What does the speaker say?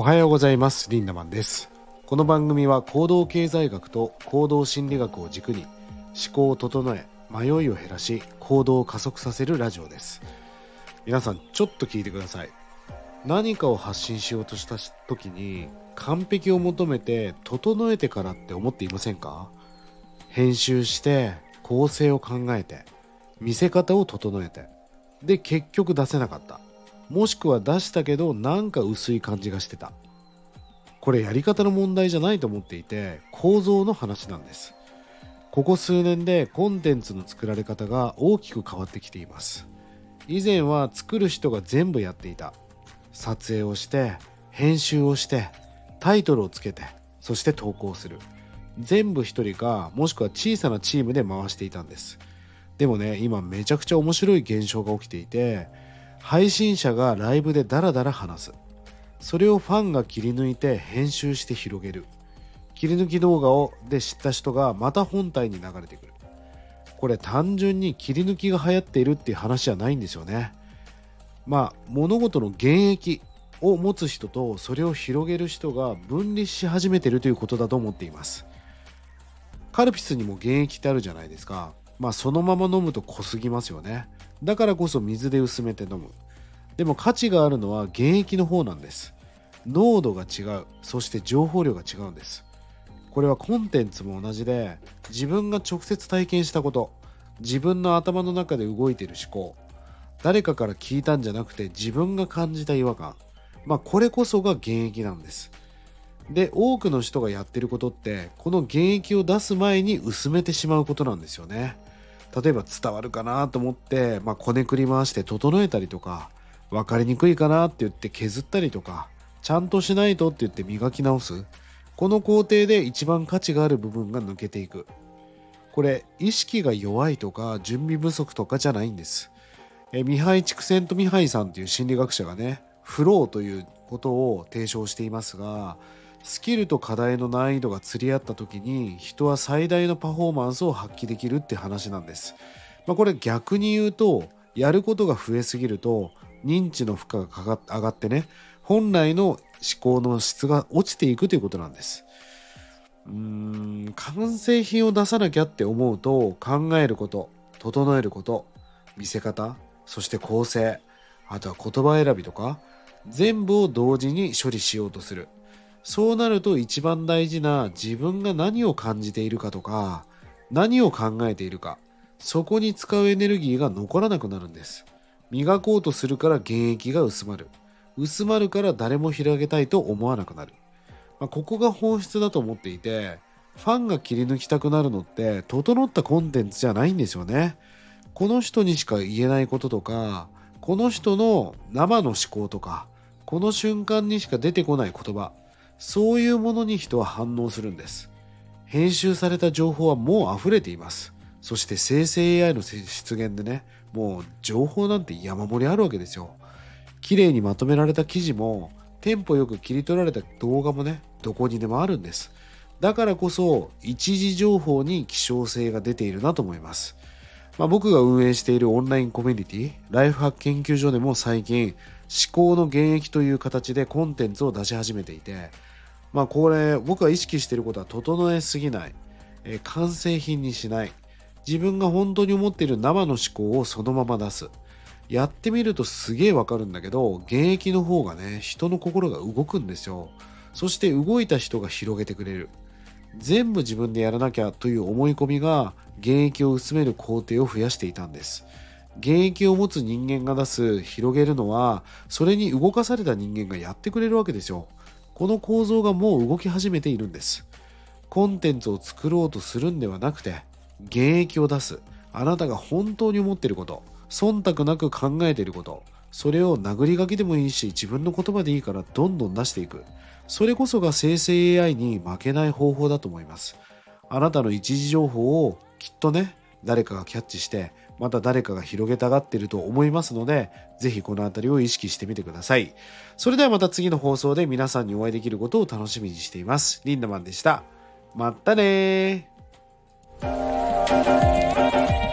おはようございます。リンダマンです。この番組は行動経済学と行動心理学を軸に思考を整え、迷いを減らし、行動を加速させるラジオです。皆さんちょっと聞いてください。何かを発信しようとした時に完璧を求めて整えてからって思っていませんか？編集して構成を考えて見せ方を整えて、で結局出せなかった、もしくは出したけどなんか薄い感じがしてた。これやり方の問題じゃないと思っていて、構造の話なんです。ここ数年でコンテンツの作られ方が大きく変わってきています。以前は作る人が全部やっていた。撮影をして編集をしてタイトルをつけて、そして投稿する、全部一人かもしくは小さなチームで回していたんです。でもね、今めちゃくちゃ面白い現象が起きていて、配信者がライブでダラダラ話す、それをファンが切り抜いて編集して広げる、切り抜き動画をで知った人がまた本体に流れてくる。これ単純に切り抜きが流行っているっていう話じゃないんですよね。物事の原液を持つ人とそれを広げる人が分離し始めているということだと思っています。カルピスにも原液ってあるじゃないですか。そのまま飲むと濃すぎますよね。だからこそ水で薄めて飲む。でも価値があるのは原液の方なんです。濃度が違う、そして情報量が違うんです。これはコンテンツも同じで、自分が直接体験したこと、自分の頭の中で動いている思考、誰かから聞いたんじゃなくて自分が感じた違和感、これこそが原液なんです。で、多くの人がやってることってこの原液を出す前に薄めてしまうことなんですよね。例えば伝わるかなと思って、こねくり回して整えたりとか、分かりにくいかなって言って削ったりとか、ちゃんとしないとって言って磨き直す、この工程で一番価値がある部分が抜けていく。これ意識が弱いとか準備不足とかじゃないんです。ミハイ・チクセント・ミハイさんという心理学者がね、フローということを提唱していますが、スキルと課題の難易度が釣り合った時に人は最大のパフォーマンスを発揮できるって話なんです。これ逆に言うと、やることが増えすぎると認知の負荷が上がってね、本来の思考の質が落ちていくということなんです。完成品を出さなきゃって思うと、考えること、整えること、見せ方、そして構成、あとは言葉選びとか、全部を同時に処理しようとする。そうなると一番大事な自分が何を感じているかとか、何を考えているか、そこに使うエネルギーが残らなくなるんです。磨こうとするから原液が薄まる。薄まるから誰も広げたいと思わなくなる。ここが本質だと思っていて、ファンが切り抜きたくなるのって整ったコンテンツじゃないんですよね。この人にしか言えないこととか、この人の生の思考とか、この瞬間にしか出てこない言葉、そういうものに人は反応するんです。編集された情報はもう溢れています。そして生成 AI の出現でね、もう情報なんて山盛りあるわけですよ。綺麗にまとめられた記事も、テンポよく切り取られた動画もね、どこにでもあるんです。だからこそ一時情報に希少性が出ているなと思います。僕が運営しているオンラインコミュニティライフハック研究所でも最近、思考の原液という形でコンテンツを出し始めていて、これ僕が意識していることは、整えすぎない、完成品にしない、自分が本当に思っている生の思考をそのまま出す。やってみるとすげえわかるんだけど、現役の方がね、人の心が動くんですよ。そして動いた人が広げてくれる。全部自分でやらなきゃという思い込みが現役を薄める工程を増やしていたんです。現役を持つ人間が出す広げるのは、それに動かされた人間がやってくれるわけですよ。この構造がもう動き始めているんです。コンテンツを作ろうとするんではなくて、現役を出す。あなたが本当に思っていること、忖度なく考えていること、それを殴り書きでもいいし、自分の言葉でいいからどんどん出していく。それこそが生成 AI に負けない方法だと思います。あなたの一時情報をきっとね、誰かがキャッチして、また誰かが広げたがっていると思いますので、ぜひこのあたりを意識してみてください。それではまた次の放送で皆さんにお会いできることを楽しみにしています。リンダマンでした。またねー。